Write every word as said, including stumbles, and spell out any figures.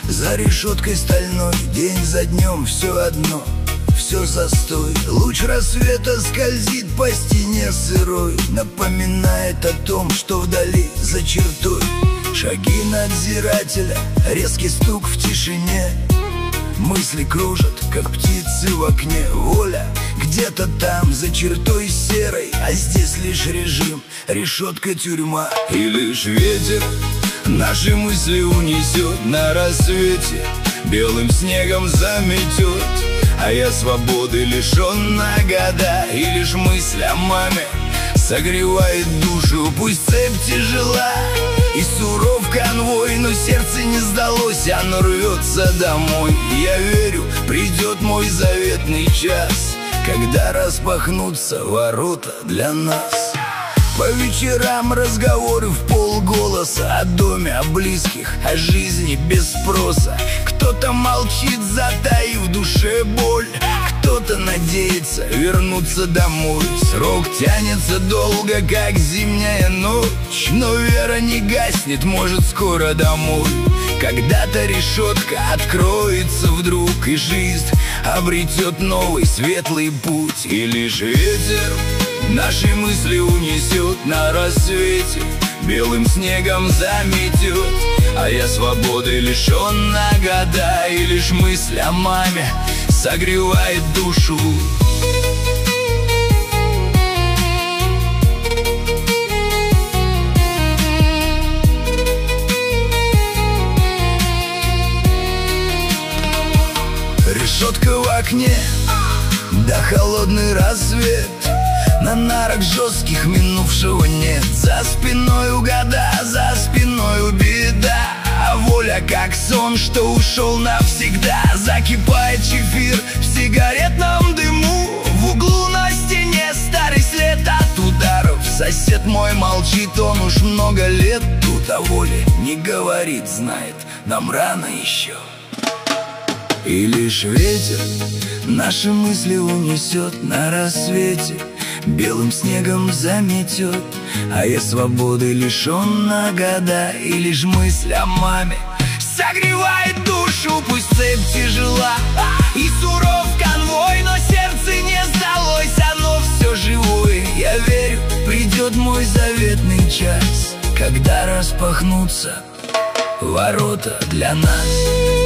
За решеткой стальной, день за днем все одно, все застой. Луч рассвета скользит по стене сырой, напоминает о том, что вдали, за чертой. Шаги надзирателя, резкий стук в тишине. Мысли кружат, как птицы в окне. Воля где-то там, за чертой серой, а здесь лишь режим, решетка, тюрьма. И лишь ветер наши мысли унесет на рассвете, белым снегом заметет. А я свободы лишен на года, и лишь мысль о маме согревает душу. Пусть цепь тяжела и суров конвой, но сердце не сдалось, оно рвется домой. Я верю, придет мой заветный час, когда распахнутся ворота для нас. По вечерам разговоры в полголоса, о доме, о близких, о жизни без спроса. Кто-то молчит, затаив в душе боль, кто-то надеется вернуться домой. Срок тянется долго, как зимняя ночь, но вера не гаснет, может, скоро домой. Когда-то решетка откроется вдруг, и жизнь обретет новый светлый путь. И лишь ветер наши мысли унесет на рассвете, белым снегом заметет. А я свободы лишен на года, и лишь мысль о маме согревает душу. Решетка в окне, да холодный рассвет. На нарах жестких минувшего нет. За спиной у года, за спиной у беда. А воля как сон, что ушел навсегда. Закипает чефир в сигаретном дыму. В углу на стене старый след от ударов. Сосед мой молчит, он уж много лет тут. О воле не говорит, знает, нам рано еще. И лишь ветер наши мысли унесет на рассвете, белым снегом заметет. А я свободы лишен на года, и лишь мысль о маме согревает душу. Пусть цепь тяжела и суров конвой, но сердце не сдалось, оно все живое. Я верю, придет мой заветный час, когда распахнутся ворота для нас.